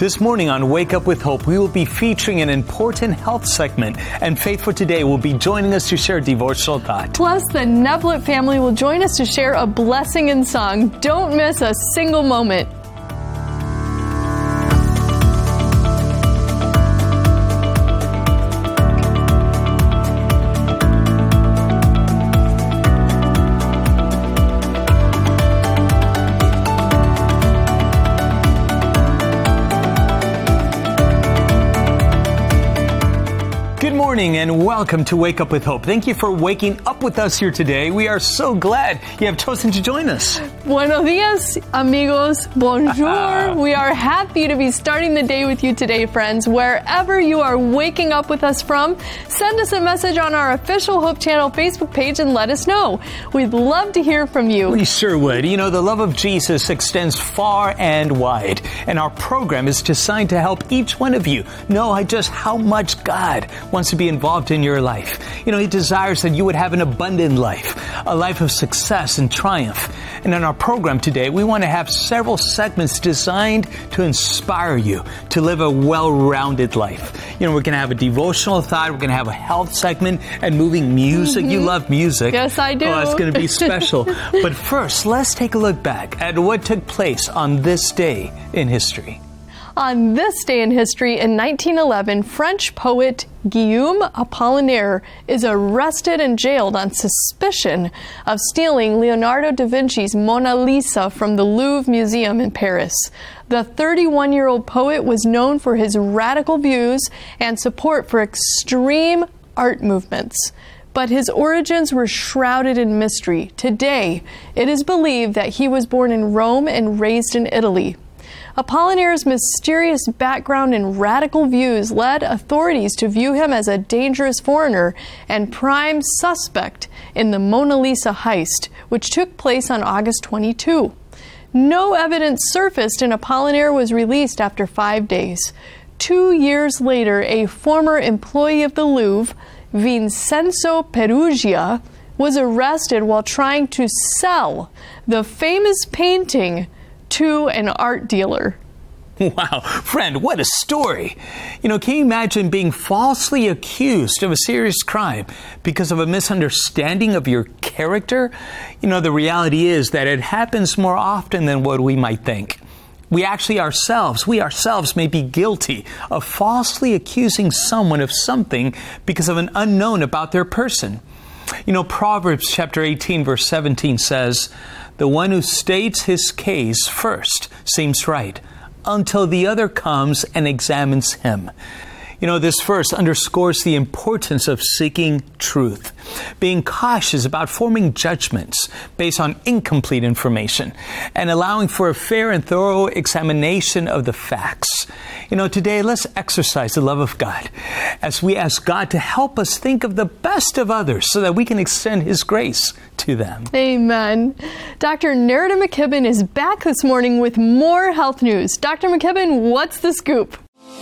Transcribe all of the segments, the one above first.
This morning on Wake Up with Hope, we will be featuring an important health segment, and Faith for Today will be joining us to share a devotional thought. Plus, the Neblett family will join us to share a blessing in song. Don't miss a single moment. Good morning and welcome to Wake Up with Hope. Thank you for waking up with us here today. We are so glad you have chosen to join us. Buenos dias, amigos. Bonjour. We are happy to be starting the day with you today, friends. Wherever you are waking up with us from, send us a message on our official Hope Channel Facebook page and let us know. We'd love to hear from you. We sure would. You know, the love of Jesus extends far and wide, and our program is designed to help each one of you know just how much God wants to be involved in your life. You know, He desires that you would have an abundant life, a life of success and triumph. And in our program today, we want to have several segments designed to inspire you to live a well-rounded life. You know, we're going to have a devotional thought, we're going to have a health segment, and moving music. You love music. Yes, I do. Oh, it's going to be special. But first, let's take a look back at what took place on this day in history. On this day in history, in 1911, French poet Guillaume Apollinaire is arrested and jailed on suspicion of stealing Leonardo da Vinci's Mona Lisa from the Louvre Museum in Paris. The 31-year-old poet was known for his radical views and support for extreme art movements. But his origins were shrouded in mystery. Today, it is believed that he was born in Rome and raised in Italy. Apollinaire's mysterious background and radical views led authorities to view him as a dangerous foreigner and prime suspect in the Mona Lisa heist, which took place on August 22. No evidence surfaced and Apollinaire was released after 5 days. 2 years later, a former employee of the Louvre, Vincenzo Peruggia, was arrested while trying to sell the famous painting to an art dealer. Wow, friend, what a story. You know, can you imagine being falsely accused of a serious crime because of a misunderstanding of your character? You know, the reality is that it happens more often than what we might think. We ourselves may be guilty of falsely accusing someone of something because of an unknown about their person. You know, Proverbs chapter 18, verse 17 says, "The one who states his case first seems right, until the other comes and examines him." You know, this verse underscores the importance of seeking truth, being cautious about forming judgments based on incomplete information, and allowing for a fair and thorough examination of the facts. You know, today let's exercise the love of God as we ask God to help us think of the best of others so that we can extend His grace to them. Amen. Dr. Nerida McKibben is back this morning with more health news. Dr. McKibben, what's the scoop?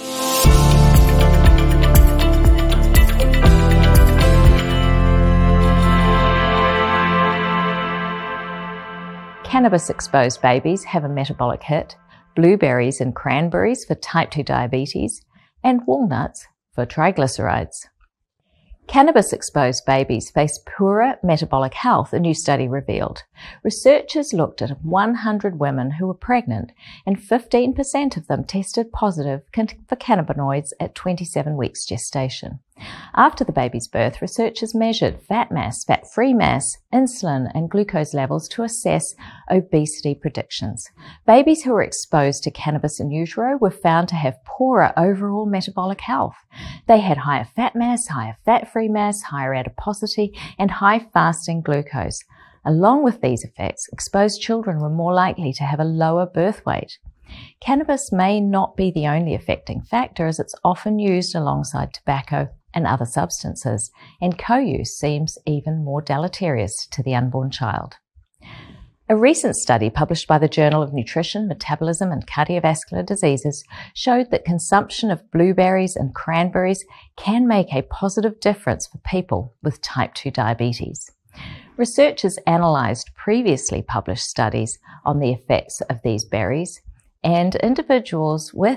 Cannabis-exposed babies have a metabolic hit, blueberries and cranberries for type 2 diabetes, and walnuts for triglycerides. Cannabis-exposed babies face poorer metabolic health, a new study revealed. Researchers looked at 100 women who were pregnant, and 15% of them tested positive for cannabinoids at 27 weeks gestation. After the baby's birth, researchers measured fat mass, fat-free mass, insulin, and glucose levels to assess obesity predictions. Babies who were exposed to cannabis in utero were found to have poorer overall metabolic health. They had higher fat mass, higher fat-free mass, higher adiposity, and high fasting glucose. Along with these effects, exposed children were more likely to have a lower birth weight. Cannabis may not be the only affecting factor, as it's often used alongside tobacco and other substances, and co-use seems even more deleterious to the unborn child. A recent study published by the Journal of Nutrition, Metabolism and Cardiovascular Diseases showed that consumption of blueberries and cranberries can make a positive difference for people with type 2 diabetes. Researchers analysed previously published studies on the effects of these berries, and individuals with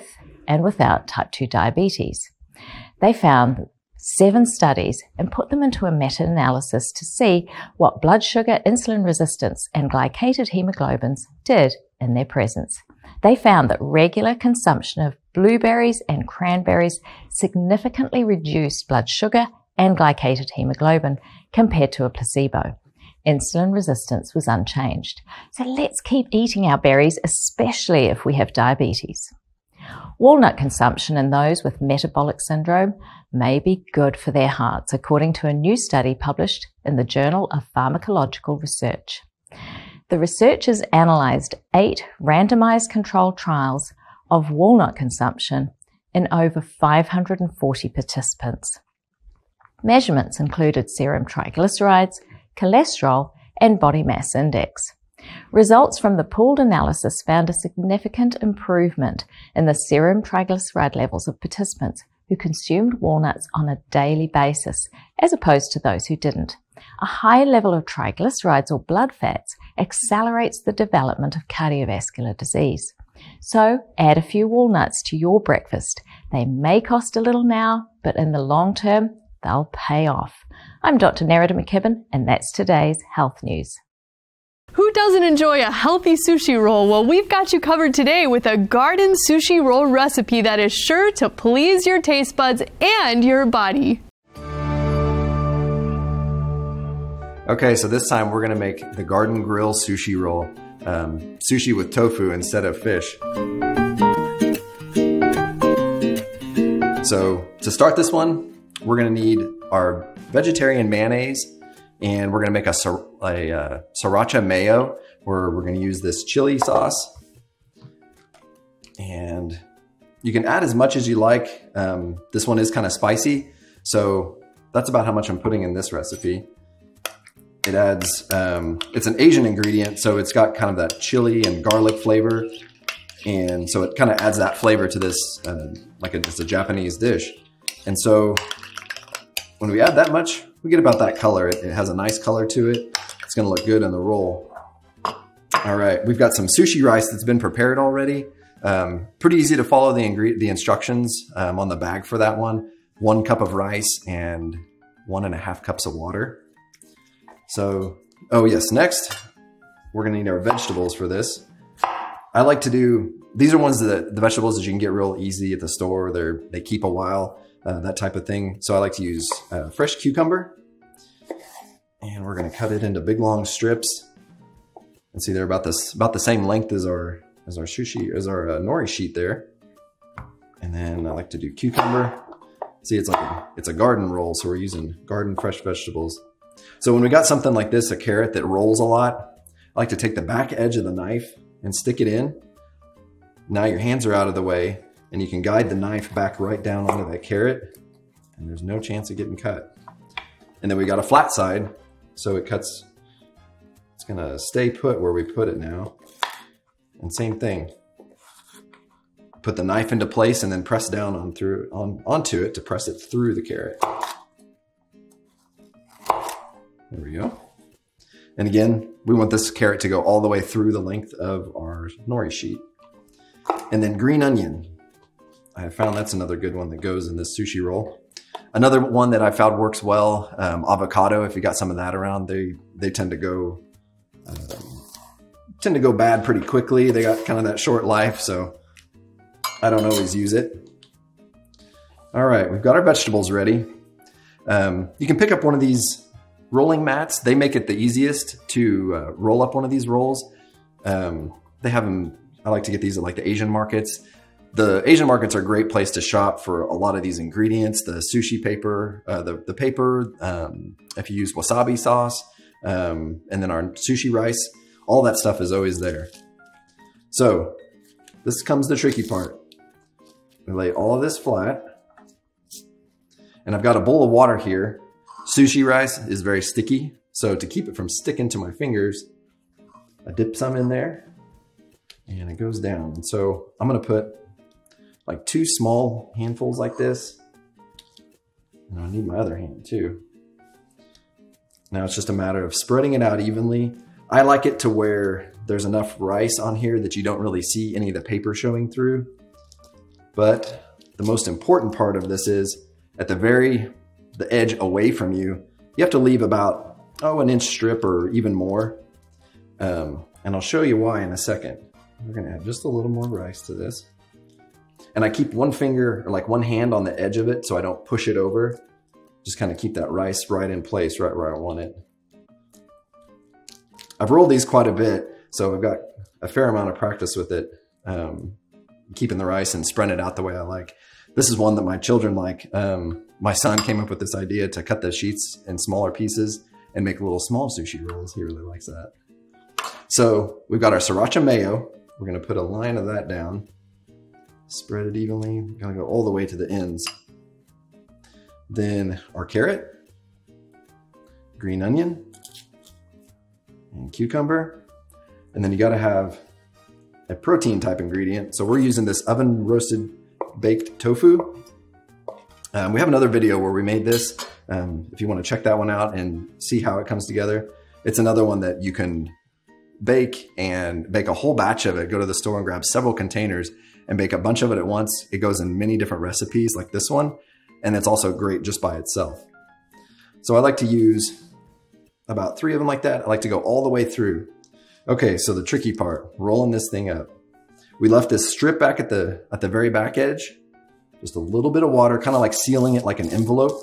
and without type 2 diabetes. They found 7 studies and put them into a meta-analysis to see what blood sugar, insulin resistance, and glycated hemoglobins did in their presence. They found that regular consumption of blueberries and cranberries significantly reduced blood sugar and glycated hemoglobin compared to a placebo. Insulin resistance was unchanged. So let's keep eating our berries, especially if we have diabetes. Walnut consumption in those with metabolic syndrome may be good for their hearts, according to a new study published in the Journal of Pharmacological Research. The researchers analyzed 8 randomized controlled trials of walnut consumption in over 540 participants. Measurements included serum triglycerides, cholesterol, and body mass index. Results from the pooled analysis found a significant improvement in the serum triglyceride levels of participants who consumed walnuts on a daily basis, as opposed to those who didn't. A high level of triglycerides or blood fats accelerates the development of cardiovascular disease. So add a few walnuts to your breakfast. They may cost a little now, but in the long term, they'll pay off. I'm Dr. Nerida McKibben, and that's today's Health News. Who doesn't enjoy a healthy sushi roll? Well, we've got you covered today with a garden sushi roll recipe that is sure to please your taste buds and your body. Okay, so this time we're going to make the Garden Grill sushi roll. Sushi with tofu instead of fish. So to start this one, we're going to need our vegetarian mayonnaise, and we're going to make a sriracha mayo, where we're going to use this chili sauce. And you can add as much as you like. This one is kind of spicy, so that's about how much I'm putting in this recipe. It adds, it's an Asian ingredient, so it's got kind of that chili and garlic flavor. And so it kind of adds that flavor to this, it's a Japanese dish. And so when we add that much, we get about that color. It has a nice color to it. It's gonna look good in the roll. All right, we've got some sushi rice that's been prepared already. Pretty easy to follow the instructions on the bag for that one. 1 cup of rice and 1.5 cups of water. So, oh yes, next, we're gonna need our vegetables for this. I like to do, these are ones that the vegetables that you can get real easy at the store. They keep a while, that type of thing. So I like to use fresh cucumber, and we're gonna cut it into big long strips. And see, they're about the same length as our nori sheet there. And then I like to do cucumber. See, it's a garden roll, so we're using garden fresh vegetables. So when we got something like this, a carrot that rolls a lot, I like to take the back edge of the knife and stick it in. Now your hands are out of the way, and you can guide the knife back right down onto that carrot, and there's no chance of getting cut. And then we got a flat side, so it cuts, it's gonna stay put where we put it now. And same thing. Put the knife into place and then press down onto it to press it through the carrot. There we go. And again, we want this carrot to go all the way through the length of our nori sheet. And then green onion. I have found that's another good one that goes in this sushi roll. Another one that I found works well, avocado. If you got some of that around, they tend to go bad pretty quickly. They got kind of that short life, so I don't always use it. All right, we've got our vegetables ready. You can pick up one of these rolling mats. They make it the easiest to roll up one of these rolls. They have them, I like to get these at like the Asian markets. The Asian markets are a great place to shop for a lot of these ingredients. The sushi paper, the paper, if you use wasabi sauce, and then our sushi rice, all that stuff is always there. So this comes the tricky part. We lay all of this flat, and I've got a bowl of water here. Sushi rice is very sticky, so to keep it from sticking to my fingers, I dip some in there and it goes down. And so I'm gonna put like 2 small handfuls like this, and I need my other hand too. Now it's just a matter of spreading it out evenly. I like it to where there's enough rice on here that you don't really see any of the paper showing through. But the most important part of this is at the edge away from you, you have to leave about, an inch strip or even more. And I'll show you why in a second. We're going to add just a little more rice to this. And I keep one finger, or like one hand on the edge of it so I don't push it over. Just kind of keep that rice right in place, right where I want it. I've rolled these quite a bit, so I've got a fair amount of practice with it, keeping the rice and spreading it out the way I like. This is one that my children like. My son came up with this idea to cut the sheets in smaller pieces and make little small sushi rolls. He really likes that. So we've got our sriracha mayo. We're going to put a line of that down. Spread it evenly. We're going to go all the way to the ends. Then our carrot, green onion, and cucumber. And then you got to have a protein type ingredient. So we're using this oven roasted baked tofu. We have another video where we made this. If you want to check that one out and see how it comes together. It's another one that you can bake and bake a whole batch of it. Go to the store and grab several containers and bake a bunch of it at once. It goes in many different recipes like this one. And it's also great just by itself. So I like to use about 3 of them like that. I like to go all the way through. Okay, so the tricky part, rolling this thing up. We left this strip back at the very back edge. Just a little bit of water, kind of like sealing it like an envelope.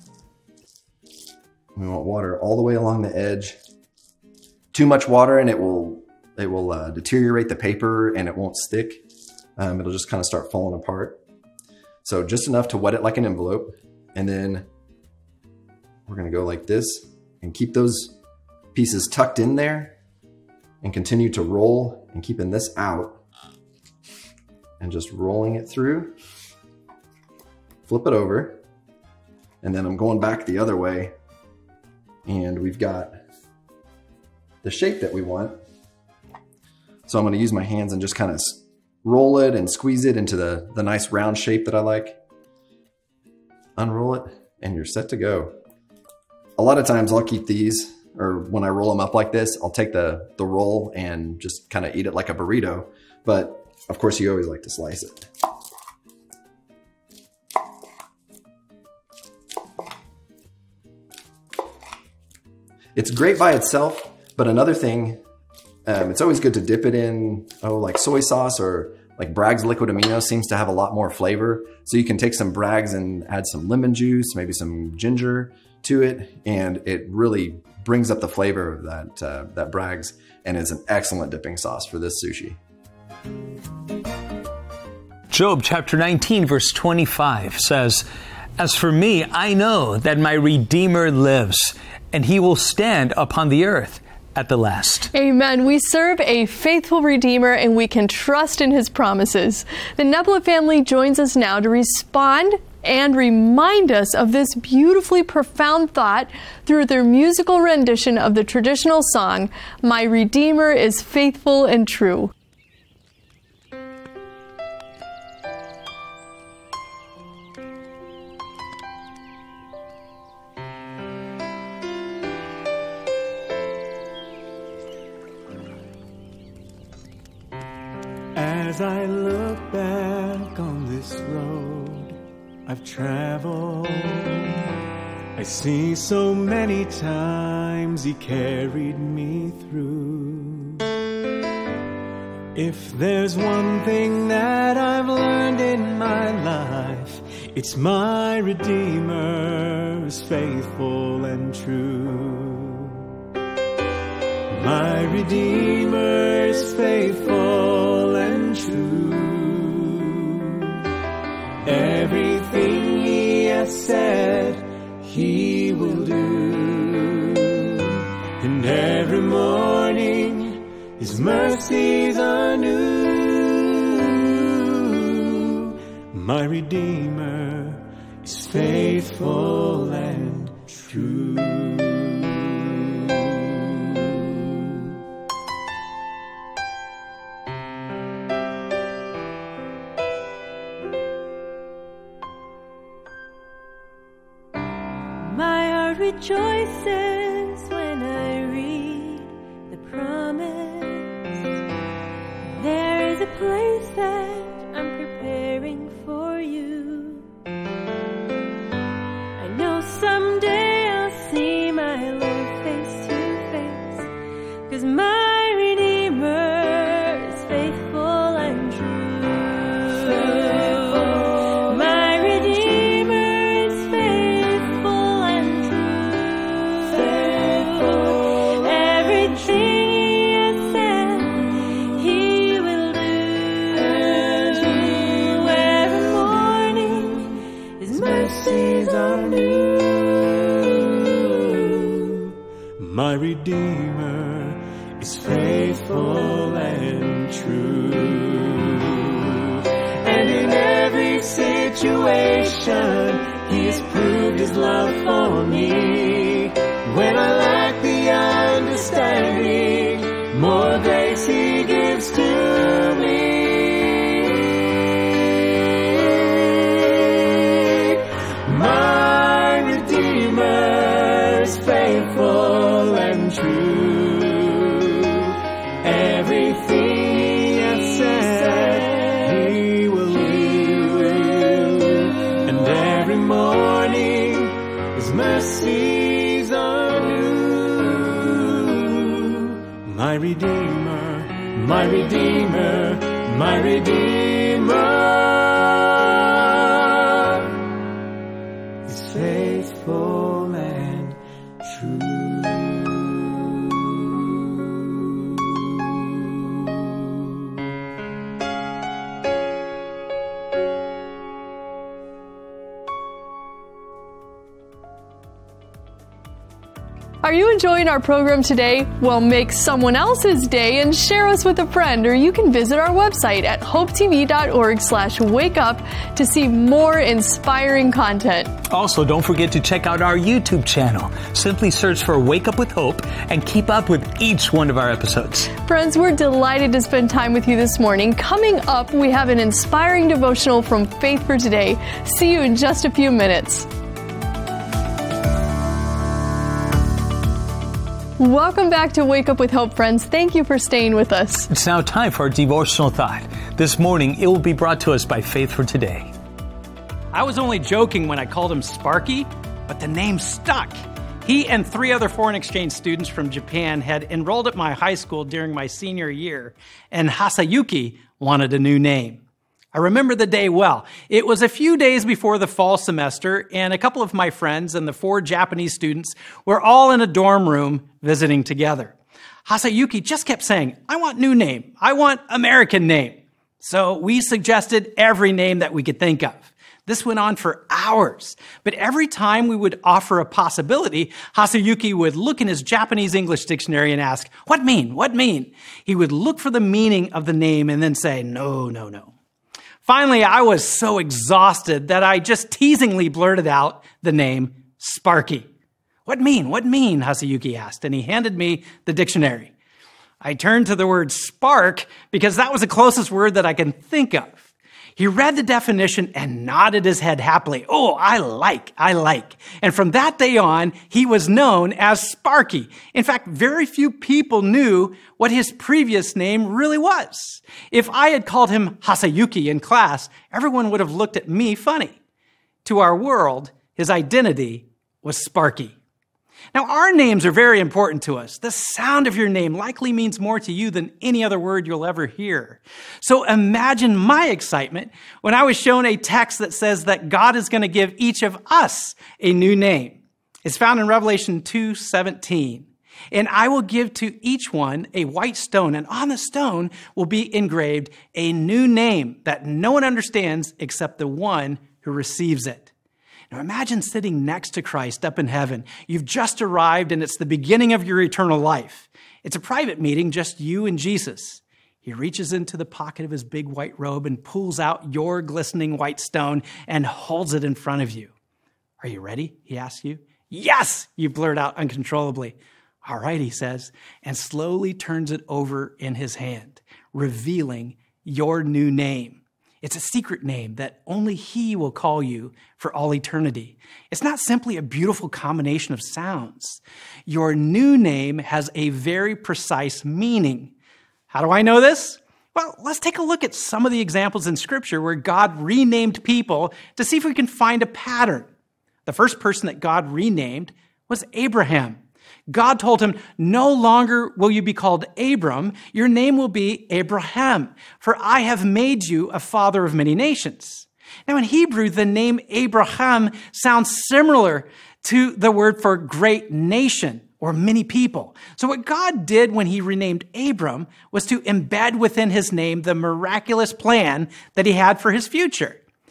We want water all the way along the edge. Too much water and it will deteriorate the paper and it won't stick. It'll just kind of start falling apart. So just enough to wet it like an envelope. And then we're going to go like this and keep those pieces tucked in there and continue to roll and keeping this out and just rolling it through. Flip it over. And then I'm going back the other way. And we've got the shape that we want. So I'm going to use my hands and just kind of roll it and squeeze it into the nice round shape that I like. Unroll it and you're set to go. A lot of times I'll keep these, or when I roll them up like this, I'll take the roll and just kind of eat it like a burrito. But of course you always like to slice it. It's great by itself, but another thing, it's always good to dip it in, like soy sauce or like Bragg's liquid amino seems to have a lot more flavor. So you can take some Bragg's and add some lemon juice, maybe some ginger to it. And it really brings up the flavor of that Bragg's and is an excellent dipping sauce for this sushi. Job chapter 19, verse 25 says, "As for me, I know that my Redeemer lives, and he will stand upon the earth at the last." Amen. We serve a faithful Redeemer and we can trust in his promises. The Nebula family joins us now to respond and remind us of this beautifully profound thought through their musical rendition of the traditional song, "My Redeemer is Faithful and True." As I look back on this road I've traveled, I see so many times he carried me through. If there's one thing that I've learned in my life, it's my Redeemer is faithful and true. My Redeemer is faithful and true. Everything he has said, he will do. And every morning, his mercies are new. My Redeemer is faithful and true. Rejoices when I read the promise. There is a place that I'm preparing for. mercies are new. My Redeemer is faithful and true. And in every situation, He has proved His love for me. When I lack the understanding, more grace He gives to me. My Redeemer is faithful and true. Everything He has said, He will do. And every morning His mercies are new. My Redeemer, my Redeemer, my Redeemer is faithful and true. Are you enjoying our program today? Well, make someone else's day and share us with a friend, or you can visit our website at hopetv.org/wakeup to see more inspiring content. Also, don't forget to check out our YouTube channel. Simply search for Wake Up with Hope and keep up with each one of our episodes. Friends, we're delighted to spend time with you this morning. Coming up, we have an inspiring devotional from Faith for Today. See you in just a few minutes. Welcome back to Wake Up with Hope, friends. Thank you for staying with us. It's now time for our devotional thought. This morning, it will be brought to us by Faith for Today. I was only joking when I called him Sparky, but the name stuck. He and 3 other foreign exchange students from Japan had enrolled at my high school during my senior year, and Hasayuki wanted a new name. I remember the day well. It was a few days before the fall semester, and a couple of my friends and the 4 Japanese students were all in a dorm room visiting together. Hasayuki just kept saying, "I want new name. I want American name." So we suggested every name that we could think of. This went on for hours, but every time we would offer a possibility, Hasayuki would look in his Japanese English dictionary and ask, "What mean? What mean?" He would look for the meaning of the name and then say, "No, no, no." Finally, I was so exhausted that I just teasingly blurted out the name Sparky. "What mean? What mean?" Hasayuki asked, and he handed me the dictionary. I turned to the word spark because that was the closest word that I can think of. He read the definition and nodded his head happily. "Oh, I like. And from that day on, he was known as Sparky. In fact, very few people knew what his previous name really was. If I had called him Hasayuki in class, everyone would have looked at me funny. To our world, his identity was Sparky. Now, our names are very important to us. The sound of your name likely means more to you than any other word you'll ever hear. So imagine my excitement when I was shown a text that says that God is going to give each of us a new name. It's found in Revelation 2:17. "And I will give to each one a white stone, and on the stone will be engraved a new name that no one understands except the one who receives it." Now imagine sitting next to Christ up in heaven. You've just arrived and it's the beginning of your eternal life. It's a private meeting, just you and Jesus. He reaches into the pocket of his big white robe and pulls out your glistening white stone and holds it in front of you. "Are you ready?" he asks you. "Yes," you blurt out uncontrollably. "All right," he says, and slowly turns it over in his hand, revealing your new name. It's a secret name that only he will call you for all eternity. It's not simply a beautiful combination of sounds. Your new name has a very precise meaning. How do I know this? Well, let's take a look at some of the examples in Scripture where God renamed people to see if we can find a pattern. The first person that God renamed was Abraham. God told him, "No longer will you be called Abram, your name will be Abraham, for I have made you a father of many nations." Now in Hebrew, the name Abraham sounds similar to the word for great nation or many people. So what God did when he renamed Abram was to embed within his name the miraculous plan that he had for his future.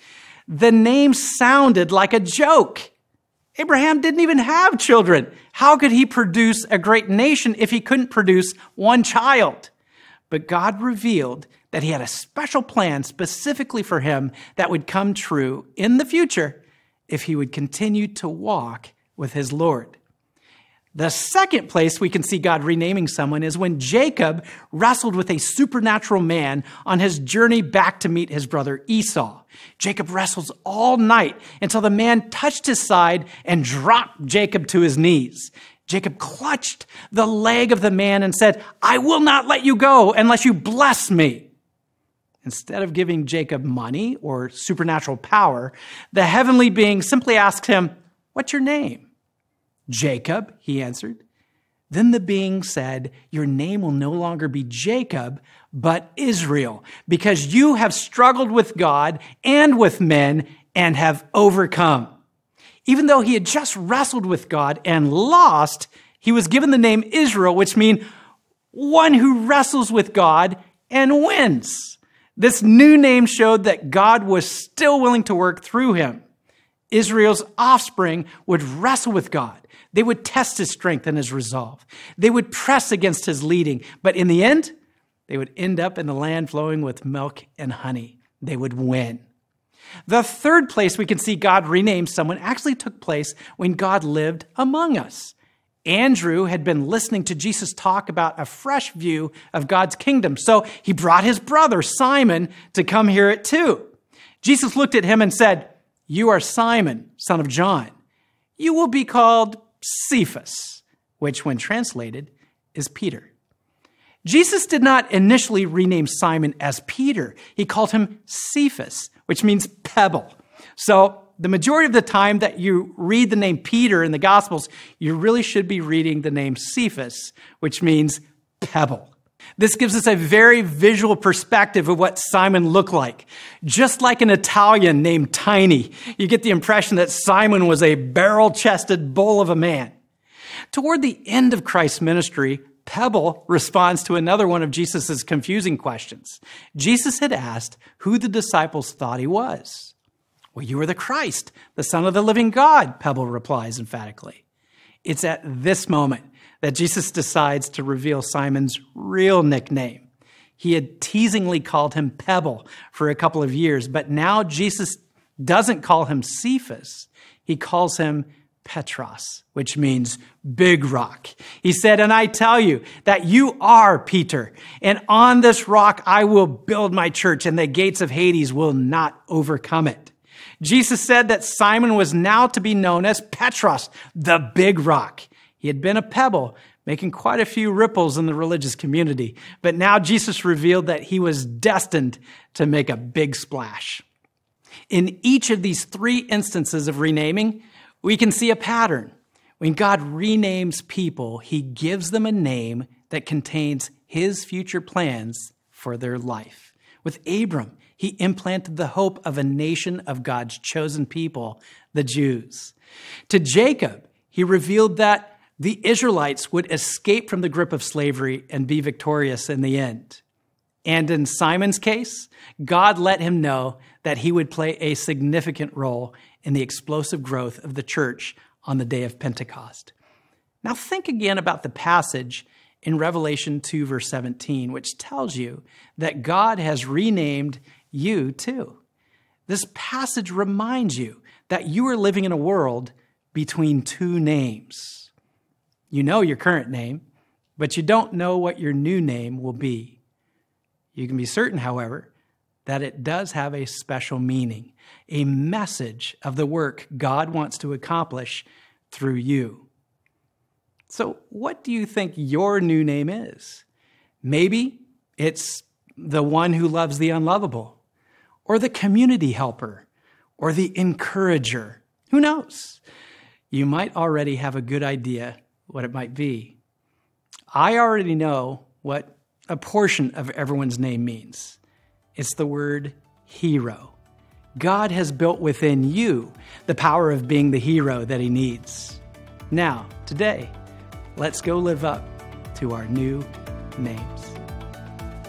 The name sounded like a joke. Abraham didn't even have children. How could he produce a great nation if he couldn't produce one child? But God revealed that he had a special plan specifically for him that would come true in the future if he would continue to walk with his Lord. The second place we can see God renaming someone is when Jacob wrestled with a supernatural man on his journey back to meet his brother Esau. Jacob wrestles all night until the man touched his side and dropped Jacob to his knees. Jacob clutched the leg of the man and said, "I will not let you go unless you bless me." Instead of giving Jacob money or supernatural power, the heavenly being simply asked him, "What's your name?" "Jacob," he answered. Then the being said, "Your name will no longer be Jacob, but Israel, because you have struggled with God and with men and have overcome." Even though he had just wrestled with God and lost, he was given the name Israel, which means one who wrestles with God and wins. This new name showed that God was still willing to work through him. Israel's offspring would wrestle with God. They would test his strength and his resolve. They would press against his leading. But in the end, they would end up in the land flowing with milk and honey. They would win. The third place we can see God rename someone actually took place when God lived among us. Andrew had been listening to Jesus talk about a fresh view of God's kingdom. So he brought his brother Simon to come hear it too. Jesus looked at him and said, "You are Simon, son of John. You will be called Cephas," which when translated is Peter. Jesus did not initially rename Simon as Peter. He called him Cephas, which means pebble. So the majority of the time that you read the name Peter in the Gospels, you really should be reading the name Cephas, which means pebble. This gives us a very visual perspective of what Simon looked like. Just like an Italian named Tiny, you get the impression that Simon was a barrel-chested bull of a man. Toward the end of Christ's ministry, Pebble responds to another one of Jesus' confusing questions. Jesus had asked who the disciples thought he was. "Well, you are the Christ, the Son of the living God," Pebble replies emphatically. It's at this moment that Jesus decides to reveal Simon's real nickname. He had teasingly called him Pebble for a couple of years, but now Jesus doesn't call him Cephas. He calls him Petros, which means big rock. He said, "And I tell you that you are Peter, and on this rock I will build my church, and the gates of Hades will not overcome it." Jesus said that Simon was now to be known as Petros, the big rock. He had been a pebble, making quite a few ripples in the religious community. But now Jesus revealed that he was destined to make a big splash. In each of these three instances of renaming, we can see a pattern. When God renames people, he gives them a name that contains his future plans for their life. With Abram, he implanted the hope of a nation of God's chosen people, the Jews. To Jacob, he revealed that the Israelites would escape from the grip of slavery and be victorious in the end. And in Simon's case, God let him know that he would play a significant role in the explosive growth of the church on the day of Pentecost. Now think again about the passage in Revelation 2, verse 17, which tells you that God has renamed you too. This passage reminds you that you are living in a world between two names. You know your current name, but you don't know what your new name will be. You can be certain, however, that it does have a special meaning, a message of the work God wants to accomplish through you. So what do you think your new name is? Maybe it's the one who loves the unlovable, or the community helper, or the encourager. Who knows? You might already have a good idea what it might be. I already know what a portion of everyone's name means. It's the word hero. God has built within you the power of being the hero that he needs. Now, today, let's go live up to our new names.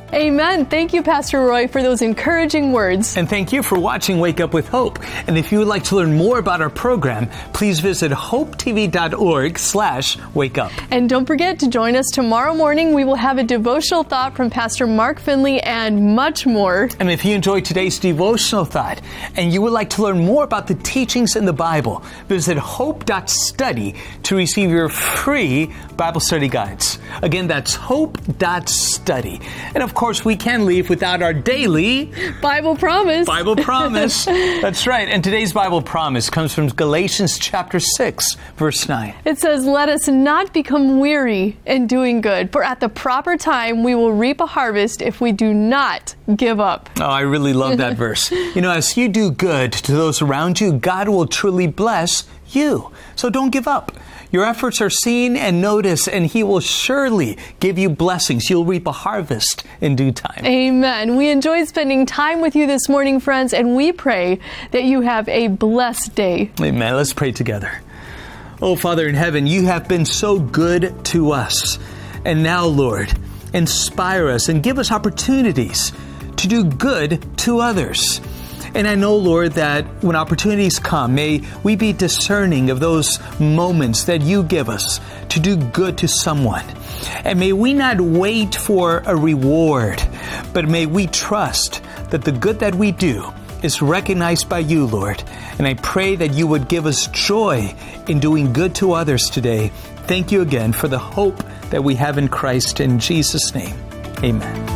Amen. Thank you, Pastor Roy, for those encouraging words. And thank you for watching Wake Up with Hope. And if you would like to learn more about our program, please visit hopetv.org/wake up. And don't forget to join us tomorrow morning. We will have a devotional thought from Pastor Mark Finley and much more. And if you enjoyed today's devotional thought and you would like to learn more about the teachings in the Bible, visit hope.study to receive your free Bible study guides. Again, that's hope.study. And of course, we can't leave without our daily Bible promise. Bible promise. That's right. And today's Bible promise comes from Galatians chapter 6, verse 9. It says, "Let us not become weary in doing good, for at the proper time we will reap a harvest if we do not give up." Oh, I really love that verse. You know, as you do good to those around you, God will truly bless you. So don't give up. Your efforts are seen and noticed, and He will surely give you blessings. You'll reap a harvest in due time. Amen. We enjoyed spending time with you this morning, friends, and we pray that you have a blessed day. Amen. Let's pray together. Oh, Father in heaven, you have been so good to us. And now, Lord, inspire us and give us opportunities to do good to others. And I know, Lord, that when opportunities come, may we be discerning of those moments that you give us to do good to someone. And may we not wait for a reward, but may we trust that the good that we do is recognized by you, Lord. And I pray that you would give us joy in doing good to others today. Thank you again for the hope that we have in Christ. In Jesus' name, amen.